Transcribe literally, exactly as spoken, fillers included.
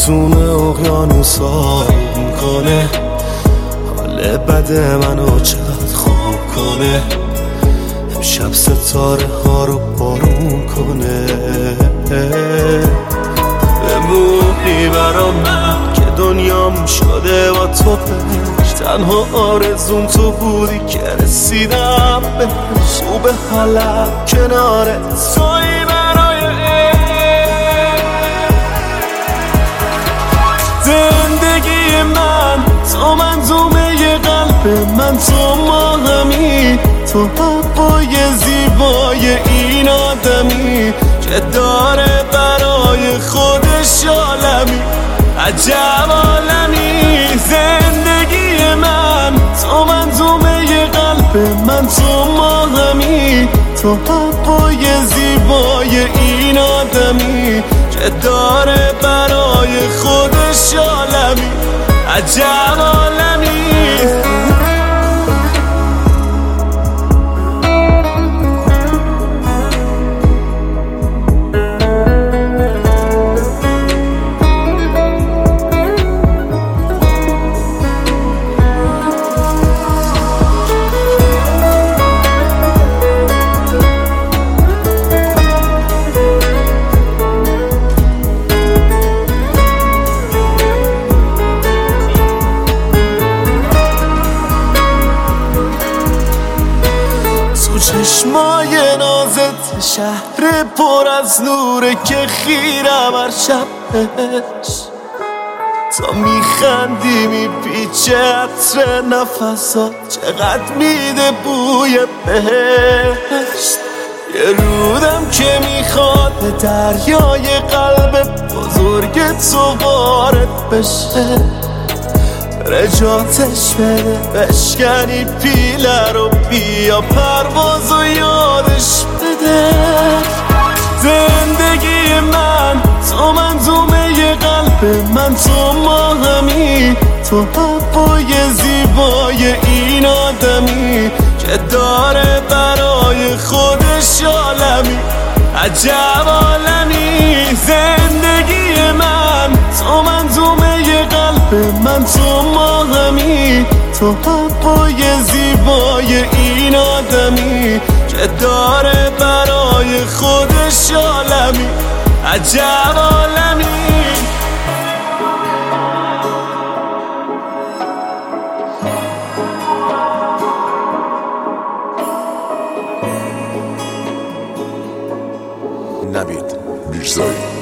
میزونه اقیانوسا رو میکنه، حال بد منو چقدر خوب کنه، امشب ستاره ها رو بارون کنه. بمونی برا من که دنیام شده با تو بهش، تنها آرزون تو بودی که رسیدم بهش، او به حالم کنارت توی برای زندگی من، تو منظومه قلب من، تو ماهمی، تو هوای زیبای این آدمی که داره برای خودش عالمی، عجب عالمی. زندگی من، تو منظومه قلب من، تو ماهمی، تو هوای زیبای این آدمی که داره برای خودش عالمی، عجب عالمی. چشمای نازت شهر پر از نوره که خیرم هر شب بهش، تا میخندی میپیچه عطر نفسات، چقدر میده بوی بهشت. یه رودم که میخواد به دریای قلب بزرگ تو وارد بشه، رجاتش بده بشکنی پیله رو، بیا پرواز و یادش بده. زندگی من، تو منظومه قلب من، تو ماهمی، تو هوای زیبای این آدمی که داره برای خودش عالمی، عجب عالمی. زندگی من، تو منظومه قلب من، تو ماهمی، تو هوای زیبای این آدمی که داره برای خودش عالمی، عجب عالمی. نوید میرزایی.